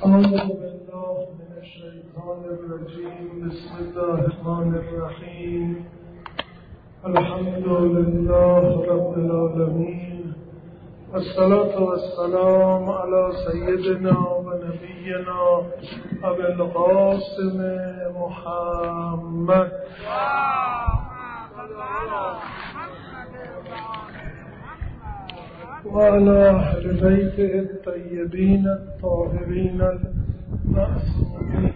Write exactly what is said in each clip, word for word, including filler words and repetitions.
أعوذ بالله من الشيطان الرجيم بسم الله الرحمن الرحيم الحمد لله رب العالمين والصلاة والسلام على سيدنا ونبينا أبي القاسم محمد وعلى أهل بيته الطيبين الطاهرين المعصومين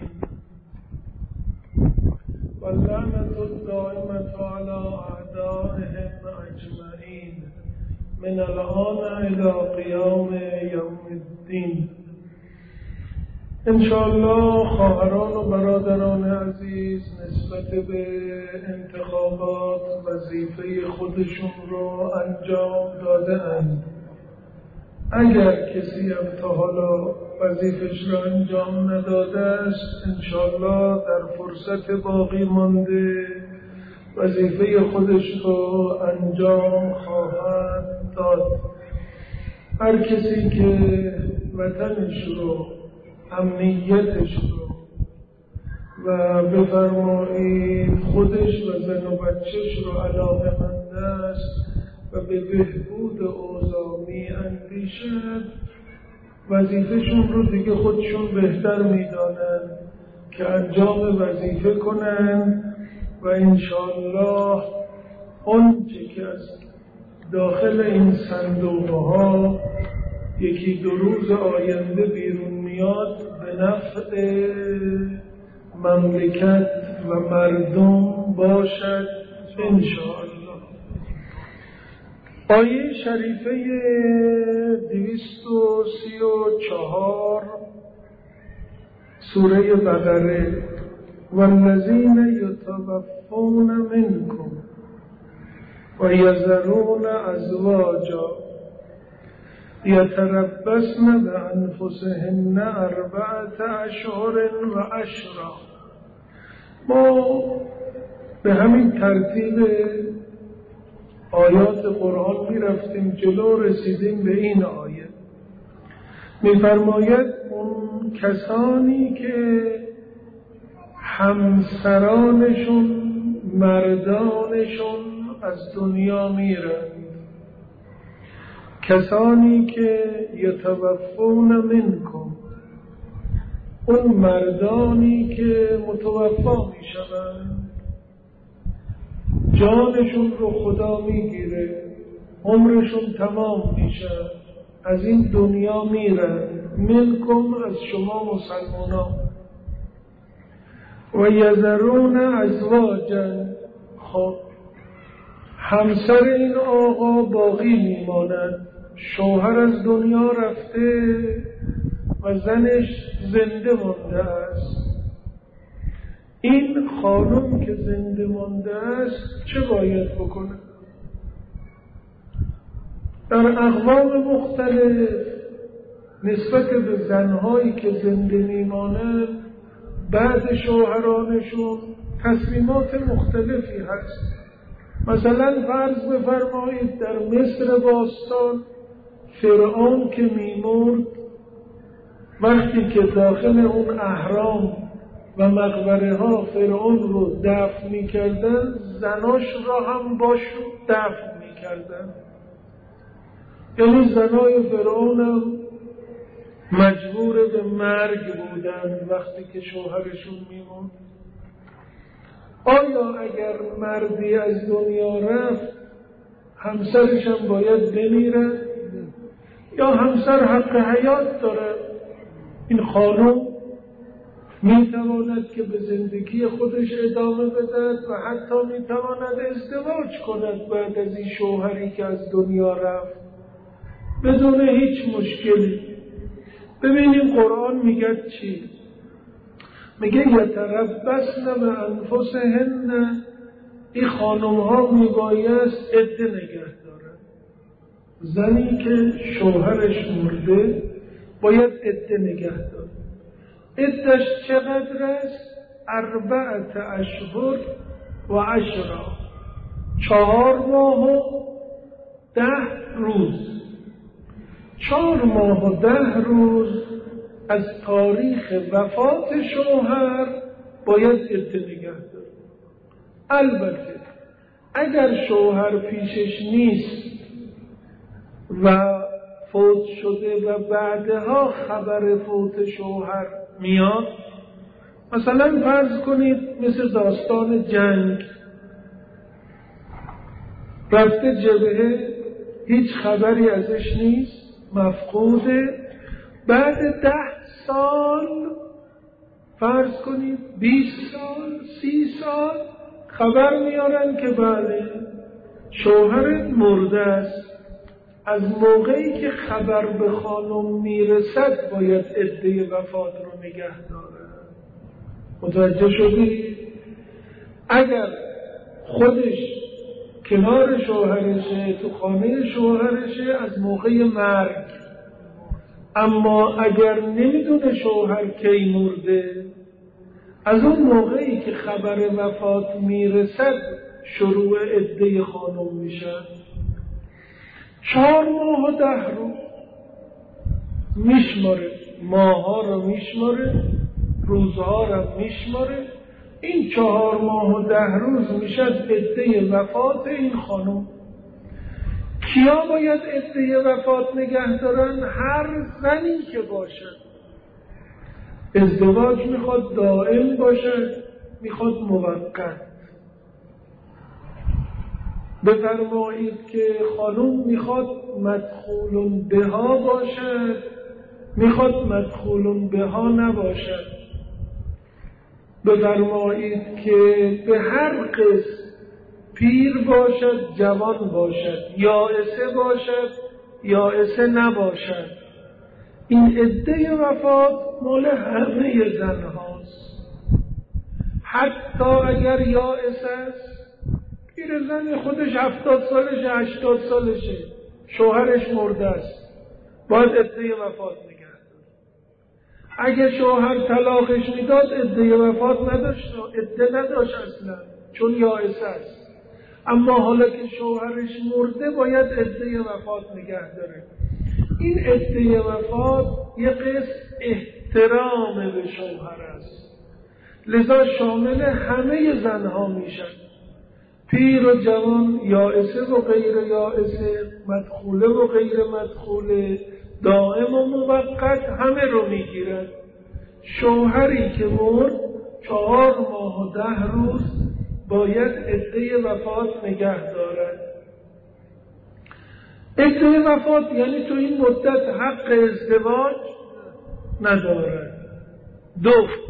واللعنة الدائمة على أعدائهم أجمعين من الآن إلى قيام يوم الدين. انشاءالله خواهران و برادران عزیز نسبت به انتخابات وظیفه خودشون رو انجام داده اند. اگر کسی هم تا حالا وظیفش را انجام نداده است انشاءالله در فرصت باقی مانده وظیفه خودش رو انجام خواهد داد. هر کسی که وطنش رو، امنیتش رو و بفرمایید خودش و زن و بچهش رو علاقه‌مند است و به بهبود اوضاع می اندیشد وظیفهشون رو دیگه خودشون بهتر میدانند که انجام وظیفه کنند و انشاءالله آنچه که از داخل این صندوق ها یکی دو روز آینده بیرون میاد به نفع مملکت و مردم باشد انشاءالله. آیه شریفه دویست و سی و چهار سوره بقره والذین یتوفون منکم و یذرون ازواجا یتربصن بانفسهن اربعة اشهر و عشرا. ما به همین ترتیب آیات قرآن می رفتیم جلو، رسیدیم به این آیه. می فرماید اون کسانی که همسرانشون مردانشون از دنیا میرند، کسانی که یتوفون منکم، اون مردانی که متوفا میشوند، جانشون رو خدا میگیره، عمرشون تمام میشه، از این دنیا میرن، منکم از شما مسلمانان، و یذرون ازواجا، خب همسر این آقا باقی میماند، شوهر از دنیا رفته و زنش زنده مانده است. این خانم که زنده مانده است چه باید بکنه؟ در اقوام مختلف نسبت به زنهایی که زنده میمانند بعد شوهرانشون تصمیمات مختلفی هست. مثلا فرض بفرمایید در مصر باستان فرعون که میمرد، وقتی که داخل اون اهرام و مقبره ها فرعون رو دفن می کردن، زناش را هم باش دفن می کردن. یعنی زنای فرعون هم مجبور به مرگ بودن وقتی که شوهرشون میموند. آیا اگر مردی از دنیا رفت همسرش هم باید بمیره یا همسر حق حیات داره؟ این خانم می تواند که به زندگی خودش ادامه بدهد و حتی می تواند ازدواج کند بعد از این شوهری که از دنیا رفت بدون هیچ مشکلی. ببینیم قرآن میگه چی؟ میگه یتربصن بانفسهن، این خانم ها میبایست عده نگه دارن. زنی که شوهرش مرده باید عده نگه داره. عدش چقدر است؟ اربعة اشهر و عشرا، چهار ماه و ده روز. چهار ماه و ده روز از تاریخ وفات شوهر باید عده نگه داره. البته اگر شوهر پیشش نیست و فوت شده و بعدها خبر فوت شوهر میاد، مثلا فرض کنید مثل داستان جنگ، رفته جبهه، هیچ خبری ازش نیست، مفقوده، بعد ده سال فرض کنید بیست سال سی سال خبر میارن که بله شوهر مرده است. از موقعی که خبر به خانم میرسد باید عده وفات رو نگه داره. متوجه شدی؟ اگر خودش کنار شوهرشه، تو خانه شوهرشه، از موقع مرگ. اما اگر نمیدونه شوهر کی مرده، از اون موقعی که خبر وفات میرسد شروع عده خانم میشه. چهار ماه و ده روز میشماره، ماها رو میشماره، روزها رو میشماره. این چهار ماه و ده روز میشه عده وفات این خانم. کیا باید عده وفات نگه دارن؟ هر زنی که باشد. ازدواج میخواد دائم باشد، میخواد موقت. بفرمایید که خانم میخواد مدخول بها باشد، میخواد مدخول بها نباشد. بفرمایید که به هر قسم پیر باشد، جوان باشد، یائسه باشد، یائسه نباشد. این عده وفات مال همه زن هاست. حتی اگر یائسه است، پیر زن خودش هفتاد سالشه، هشتاد سالشه، شوهرش مرده است، باید عده وفات نگه داره. اگه شوهر طلاقش میداد عده وفات نداشت، عده نداشت اصلا، چون یائسه است. اما حالا که شوهرش مرده باید عده وفات نگه داره. این عده وفات یه قسم احترام به شوهر است، لذا شامل همه زنها میشن، پیر و جوان، یائسه و غیر یائسه، مدخوله و غیر مدخوله، دائم و موقت، همه رو میگیرد. شوهری که مرد چهار ماه و ده روز باید عده وفات نگه دارد. عده وفات یعنی تو این مدت حق ازدواج ندارد. دو،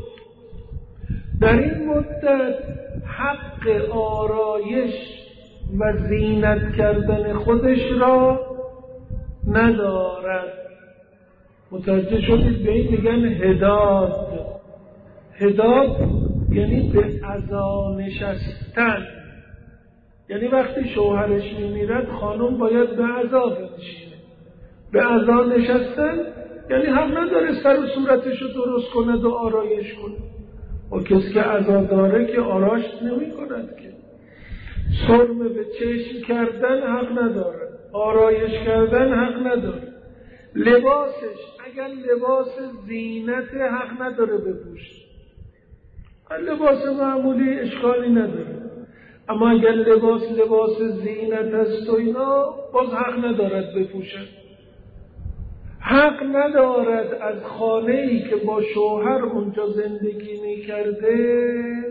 در این مدت حق آرایش و زینت کردن خودش را ندارد. متوجه شدید؟ به این میگن هداد. هداد یعنی به عزا نشستن، یعنی وقتی شوهرش میمیرد خانم باید به عزا بنشینه. به عزا نشستن یعنی حق نداره سر و صورتش رو درست کند و آرایش کنه. و کسی که عزا داره که آرایش نمی کند که. سرم به چشم کردن حق نداره، آرایش کردن حق نداره. لباسش اگر لباس زینت حق نداره بپوشه. لباس معمولی اشکالی نداره، اما اگر لباس لباس زینت است و اینا باز حق ندارد بپوشد. حق ندارد از خانه‌ای که با شوهر اونجا زندگی می‌کرده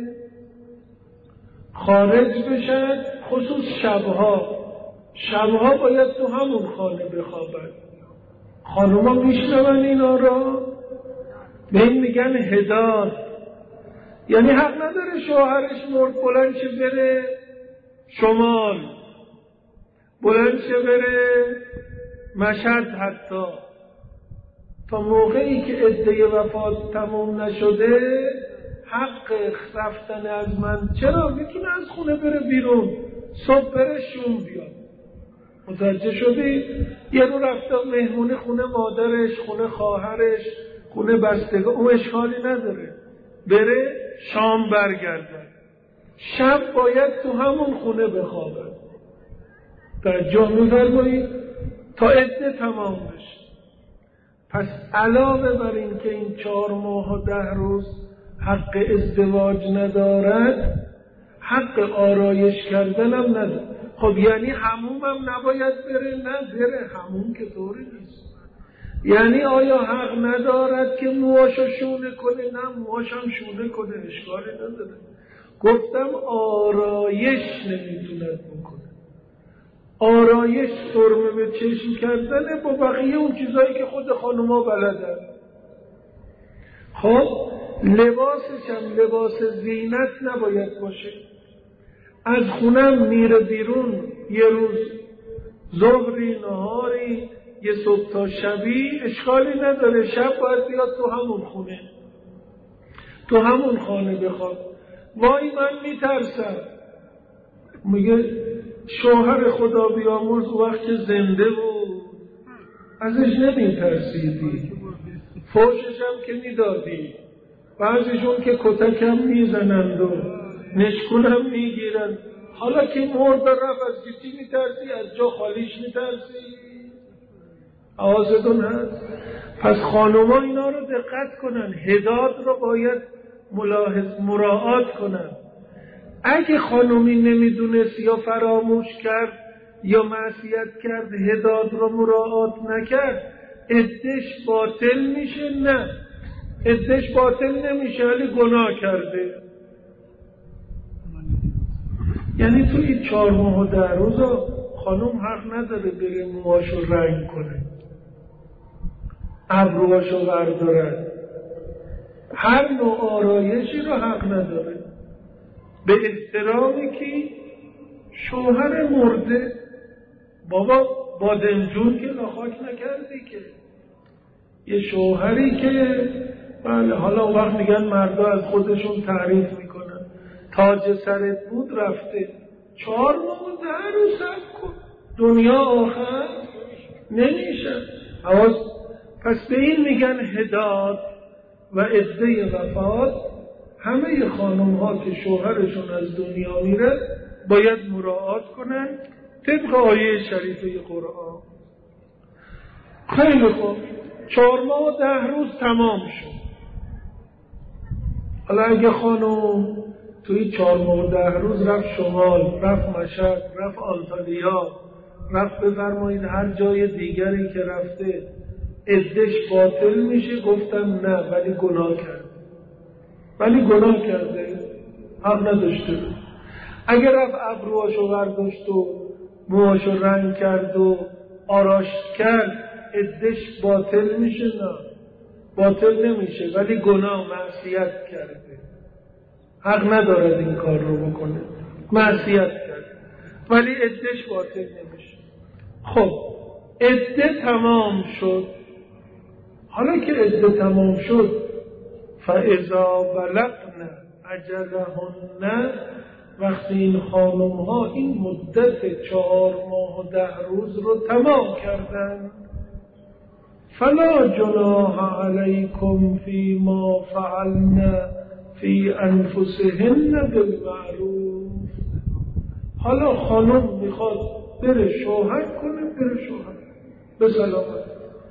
خارج بشد، خصوص شبها. شبها باید تو همون خانه بخوابد. خانوما میشنون اینا را، به این میگن هداد. یعنی حق نداره شوهرش مرد بلند شه بره شمال، بلند شه بره مشهد، حتی تا موقعی که عده وفات تموم نشده حق رفتن از من. چرا؟ میتونه از خونه بره بیرون، صبح بره شوم بیاد. متوجه شدی؟ یه رو رفته مهمونه خونه مادرش، خونه خواهرش، خونه بستگاه، اون اشکالی نداره، بره شام برگردن. شب باید تو همون خونه بخوابه. توجه می‌فرمایید؟ تا عده تمام بشه. پس علاوه بر این که این چهار ماه و ده روز حق ازدواج ندارد، حق آرایش کردن هم نداره. خب یعنی حموم هم نباید بره؟ نه بره، حموم که طوری نیست. یعنی آیا حق ندارد که موهاشو شونه کنه؟ نه، موهاش هم شونه کنه، اشکالی نداره. گفتم آرایش نمیتوند بکنه. آرایش سرمه به چشم کردنه با بقیه اون چیزایی که خود خانوما بلدن. خب لباسش هم لباس زینت نباید باشه. از خونم میره بیرون یه روز ظهری نهاری یه صبح تا شبی، اشکالی نداره، شب باید بیاد تو همون خونه، تو همون خانه بخواد. وای من میترسم. میگه شوهر خدا بیامرز وقت زنده بود ازش نمیترسیدی، فوشش هم که میدادی، بعضیشون که کتکم میزنند و نشکونم میگیرن، حالا که مرد رفت از کسی میترسی؟ از جا خالیش میترسی؟ آوازتون هست؟ پس خانوما اینا رو دقت کنن، هداد رو باید ملاحظ مراعات کنن. اگه خانومی نمیدونست یا فراموش کرد یا معصیت کرد، هداد رو مراعات نکرد، عدش باطل میشه؟ نه، عدش باطل نمیشه ولی گناه کرده. یعنی تو این چهار ماه و ده روز خانوم حق نداره بره موهاشو رنگ کنه، ابروهاشو بردارد، هر نوع آرایشی رو حق نداره، به احترامی که شوهر مرده. بابا بادمجون که نخاک نکردی که، یه شوهری که بله، حالا وقت میگن مردا از خودشون تعریف میکنن، تاج سرت بود رفته، چهار ماه و ده روز صبر کن، دنیا آخر نمیشه. حواس. پس به این میگن هداد و عده وفات. همه خانم ها که شوهرشون از دنیا میره باید مراعات کنن طبق آیه شریفه قرآن. خیلی خوب، چهار ماه و ده روز تمام شد. حالا اگه خانم توی چهار ماه و ده روز رفت شمال، رفت مشهد، رفت آنتالیا، رفت بفرمایید هر جای دیگری که رفته، عدش باطل میشه؟ گفتم نه، ولی گناه کرده، ولی گناه کرده، حق نداشته. اگر رفت ابروهاشو برداشت و موهاشو رنگ کرد و آراشت کرد، عدش باطل میشه؟ نه، باطل نمیشه، ولی گناه، معصیت کرده، حق ندارد این کار رو بکنه، معصیت کرد، ولی عدش باطل نمیشه. خب عده تمام شد. حالا که عده تمام شد، فاذا بلغن اجلهن، وقتی این خانم ها این مدت چهار ماه و ده روز رو تمام کردن، فلا جناح علیکم فیما فعلن فی انفسهن بالمعروف. حالا خانم میخواد بره شوهر کنه، بره شوهر به سلامت.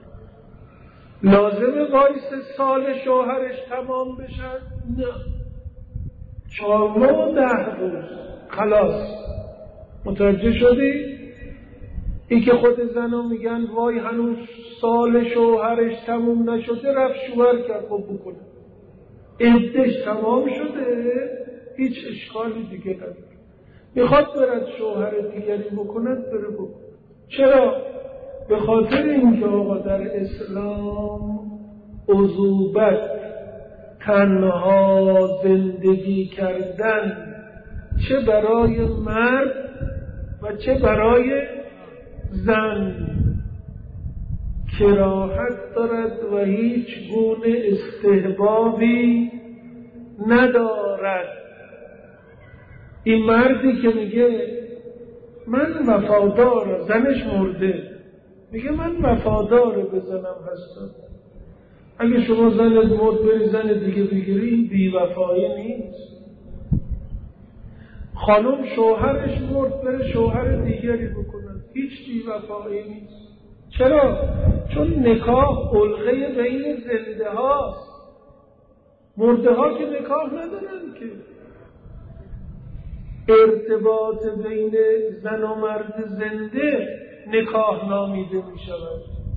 لازمه وایس سال شوهرش تمام بشه؟ نه، چهار ماه و ده روز خلاص. متوجه شدی؟ این که خود زنا میگن وای هنوز سال شوهرش تموم نشده رفت شوهر کرد، خب بکنه، عدش تمام شده، هیچ اشکالی دیگه نداره. میخواد برد شوهر دیگری بکند، بره بکن. چرا؟ به خاطر اینکه آقا در اسلام عذوبت، تنها زندگی کردن، چه برای مرد و چه برای زن، کراهت دارد و هیچ گونه استحبابی ندارد. این مردی که میگه من وفادار، زنش مرده، میگه من وفادار به زنم هستم، اگه شما زنت مرد بری زن دیگه بگیری، این بی وفایی نیست. خانم شوهرش مرد بره شوهر دیگری بکنن، هیچ بی وفایی نیست. چرا؟ چون نکاح علقه بین زنده هاست. مرده ها که نکاح ندارن که. ارتباط بین زن و مرد زنده نکاح نامیده می شود.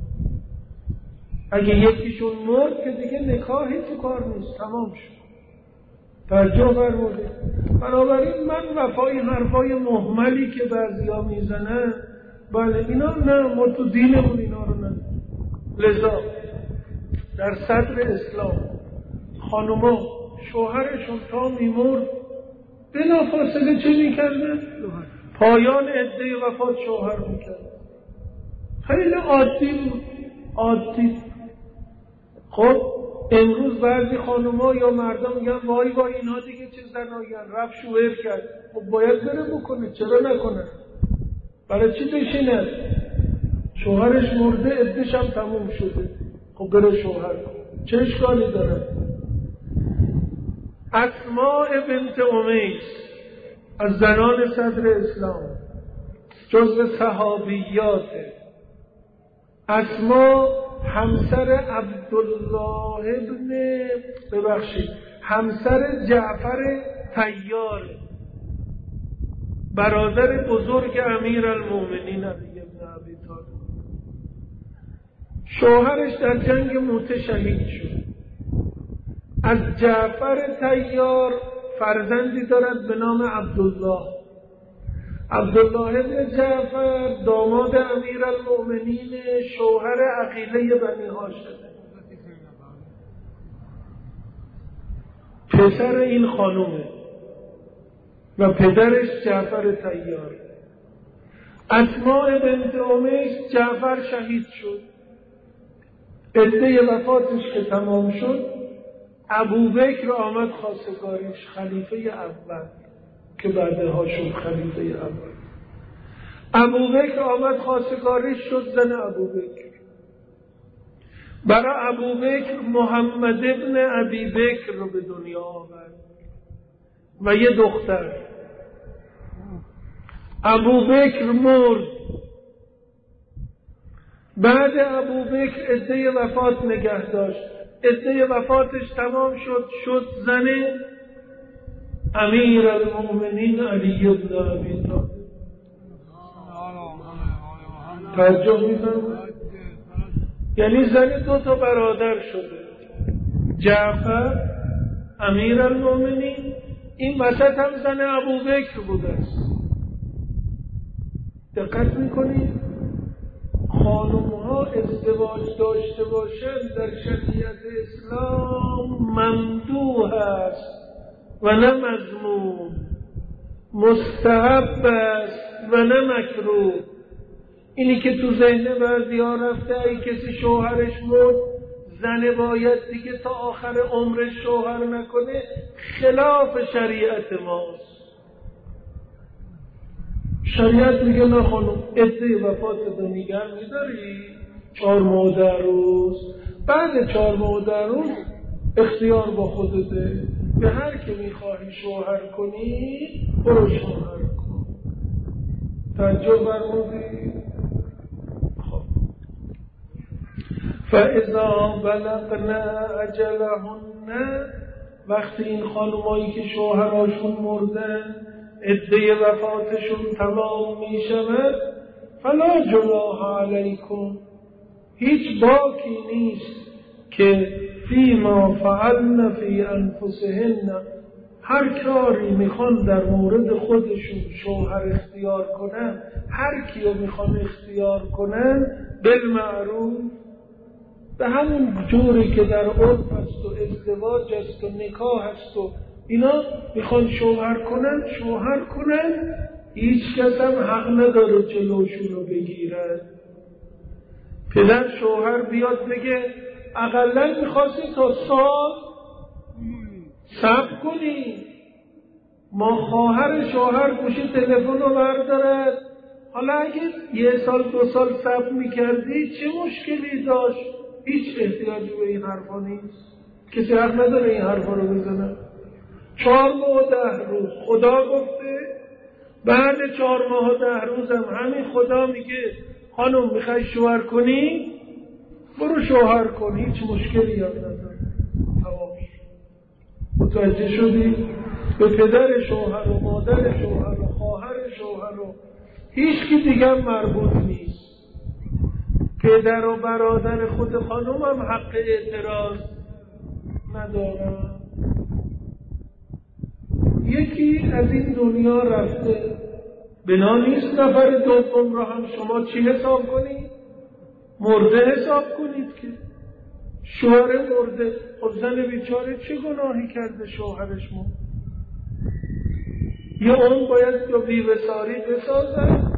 اگه یکیشون مرد که دیگه نکاحی تو کار نیست، تمام شد. توجه فرمودید. بنابراین من وفای حرفای مهملی که بعضیا میزنن، بله اینا نه، ما تو دینمون اینا رو نه. لذا در صدر اسلام خانوما شوهرشون تا میمرد بلافاصله چه میکردن؟ پایان عده وفات شوهر میکردن. خیلی عادی بود، عادی. خب امروز بعضی خانوما یا مردم میگن وای وای اینا دیگه چه زنایین، رفت شوهر کرد. خب باید بره بکنه، چرا نکنه؟ برای چی بشینه؟ شوهرش مرده، عده‌ش هم تموم شده، خب بره شوهر کن، چه اشکالی داره؟ اسماء بنت امیس از زنان صدر اسلام جزو صحابیاته. اسماء همسر عبدالله ابن ببخشید همسر جعفر طیار، برادر بزرگ امیرالمومنین علی بن ابی طالب. شوهرش در جنگ موته شهید شد. از جعفر طیار فرزندی دارد به نام عبدالله. عبدالله ابن جعفر داماد امیرالمومنین، شوهر عقیله بنی هاشم، پسر این خانومه و پدرش جعفر طیار. اسماء بنت امیس جعفر شهید شد. عده وفاتش که تمام شد، ابوبکر آمد خواستگاریش، خلیفه اول که بعدها شد خلیفه اول. ابوبکر آمد خواستگاریش شد، زن ابوبکر. برای ابوبکر محمد ابن ابی بکر رو به دنیا آورد و یه دختر. ابوبکر مرد. بعد ابوبکر عده وفات نگه داشت. عده وفاتش تمام شد، شد زن امیرالمومنین علی بن ابی طالب. توجه می‌فرمایید؟ یعنی زن دو تا برادر شده، جعفر امیرالمومنین، این وسط هم زن ابوبکر بوده است. دقت می‌کنید؟ خانم‌ها ازدواج داشته باشند در شریعت اسلام ممدوح است و نه مذموم، مستحب است و نه مکروه. اینی که تو ذهن بعضی‌ها رفته ای کسی شوهرش مرد زن باید دیگه تا آخر عمرش شوهر نکنه، خلاف شریعت ماست. شریعت میگه نه خانم، عده وفات رو نگه میداری چهار ماه در روز، بعد چهار ماه در روز اختیار با خودته، به هر که میخواهی شوهر کنی برو شوهر کن. توجه فرمودی؟ خب فاذا بلغنا اجلهن، وقتی این خانمایی که شوهراشون مردن عده وفاتشون تمام می شود، فلا جناح علیکم، هیچ باکی نیست که فیما فعلن فی انفسهن، هر کاری میخوان در مورد خودشون شوهر اختیار کنن، هر کیو میخوان اختیار کنن بالمعروف، به همون جوری که در عرف است و ازدواج است و نکاح است و اینا میخوان شوهر کنن شوهر کنن، هیچ کس هم حق نداره جلوشون رو بگیرن. پدر شوهر بیاد بگه اقلن میخواستی تا سال صبر کنی، ما خواهر شوهر گوشی تلفن رو بردارد، حالا اگه یه سال دو سال صبر میکردی چه مشکلی داشت؟ هیچ احتیاجی به این حرفا نیست، کسی حق نداره این حرفا رو بزنه. چهار ماه و ده روز خدا گفته، بعد چهار ماه و ده روز هم همین خدا میگه خانم میخوای شوهر کنی برو شوهر کن، هیچ مشکلی هم نداره. تمام متوجه شدی؟ به پدر شوهر و مادر شوهر و خواهر شوهر و هیچ کی دیگه مربوط نیست. پدر و برادر خود خانم هم حق اعتراض ندارن. یکی از این دنیا رفته، بنا نیست نفر دوم را هم شما چی حساب کنید؟ مرده حساب کنید که شوهر مرده. خب زن بیچاره چه گناهی کرده شوهرش مرد؟ یا اون باید یا بی‌وساری بسازن؟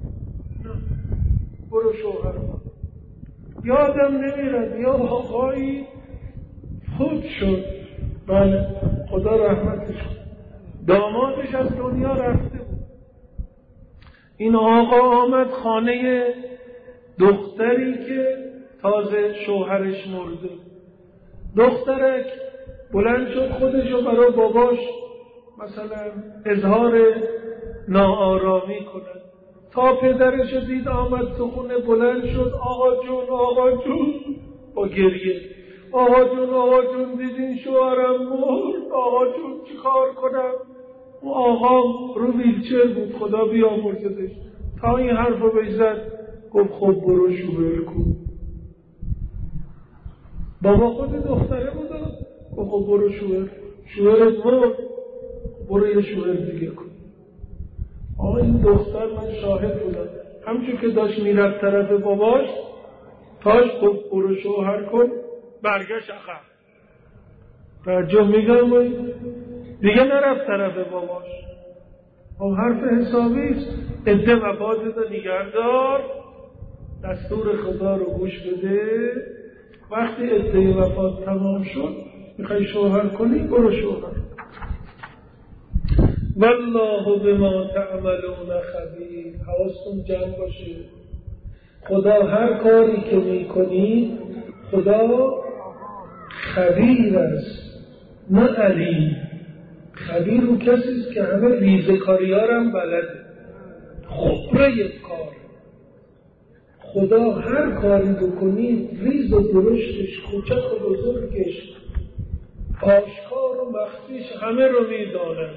برو شوهر مرد. یادم نمیرد یا آقایی خود شد، بله خدا رحمتش کنه، دامادش از دنیا رفته بود. این آقا آمد خانه دختری که تازه شوهرش مرده. دخترک بلند شد خودشو برای باباش مثلا اظهار ناآرامی کنه. تا پدرش دید آمد تو خونه بلند شد آقا جون آقا جون با گریه، آقا جون آقا جون دیدین شوهرم مرد، آقا جون چی کار کنم؟ اون آقا رو ویلچر بود، خدا بیامرزدش. تا این حرف رو بزد گفت خب برو شوهر کن. بابا خود دختره بود گفت خب برو شوهر، شوهرت مرد برو یه شوهر دیگه کن. آقا این دختر من شاهد بودم، همچون که داشت میرفت طرف باباش تاش گفت برو شوهر کن برگشت عقب. توجه میگم دیگه نرفت طرف باباش. خب حرف حسابی است. عده مبادت نگهدار، دستور خدا رو گوش بده. وقتی عده وفات تمام شد میخوای شوهر کنی برو شوهر. والله بما تعملون خبیر. حواستون جمع باشه، خدا هر کاری که میکنی خدا خبیر است نه علیم. خبیر رو کسی است که همه ریزکاری‌ها رو هم بلده، خبره کار. خدا هر کاری بکنی ریز و درشتش، کوچک و بزرگش، آشکار و مخفیش همه رو میداند.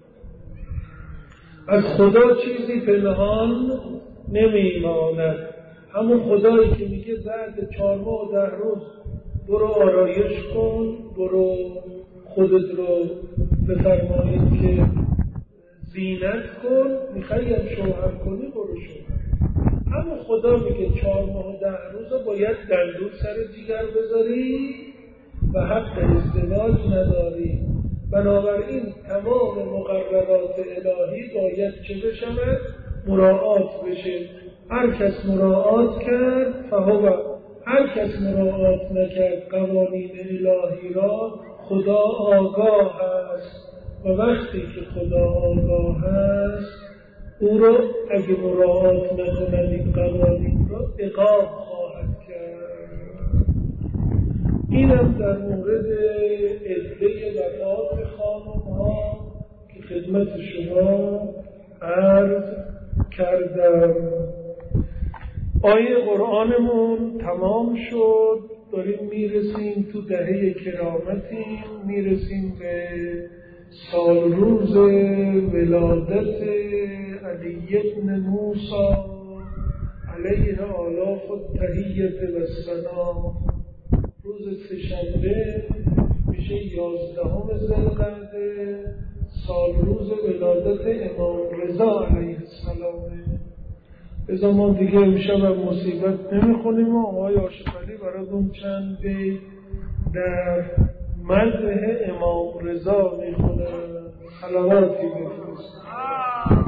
از خدا چیزی پنهان نمیماند. همون خدایی که میگه بعد چهار ماه و ده روز برو آرایش کن، برو خودت رو بفرمایید که زینت کن، میخوایی هم شوهر کنی برو شوهر. همون خدا میگه چهار ماه و ده روز باید دندون سر جیگر بذاری و حق ازدواج نداری. بنابراین تمام مقررات الهی باید چه بشود؟ مراعات بشه. هر کس مراعات کرد فهو، هر کس مراعات نکرد قوانین الهی را خدا آگاه است و وقتی که خدا آگاه است او را اگه مراعات نکند این قوانین را عقاب خواهد کرد. اینم در مورد عده وفات خانم ها که خدمت شما عرض کردم. آیه قرآنمون تمام شد، داریم میرسیم تو دهه کرامتیم، میرسیم به سال روز ولادت علی ابن موسی علیه آلاف التحیت و السلام. روز سه‌شنبه میشه یازدهم ذوالقعده، سال روز ولادت امام رضا علیه السلام. بذار ما دیگه امشب مصیبت نمیخونیم و آقای آشفری براتون چند بیت در مدح امام رضا میخونه. صلواتی بفرستید.